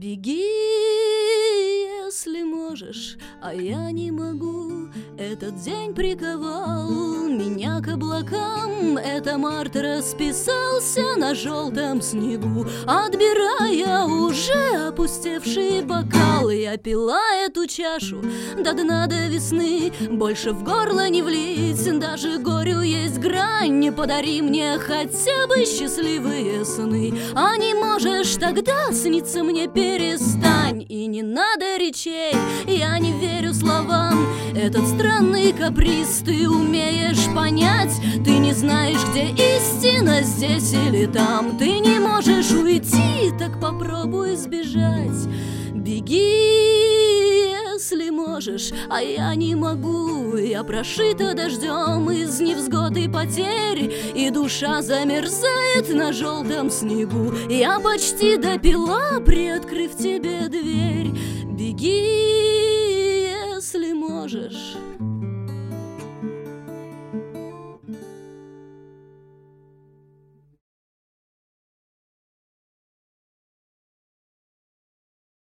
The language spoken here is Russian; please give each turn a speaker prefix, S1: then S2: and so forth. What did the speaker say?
S1: Беги, если можешь, а я не могу. Этот день приковал меня к облакам. Это март расписался на желтом снегу, отбирая уже опустевший бокал. Я пила эту чашу до дна, до весны, больше в горло не влить. Даже горю есть грань, подари мне хотя бы счастливые сны. А не можешь, тогда снится мне перестань. И не надо речей, я не верю словам. Этот странный каприз ты умеешь понять. Ты не знаешь, где истина, здесь или там. Ты не можешь уйти, так попробуй сбежать. Беги, если можешь, а я не могу. Я прошита дождем из невзгод и потерь, и душа замерзает на желтом снегу. Я почти допила, приоткрыв тебе дверь. Беги, если можешь.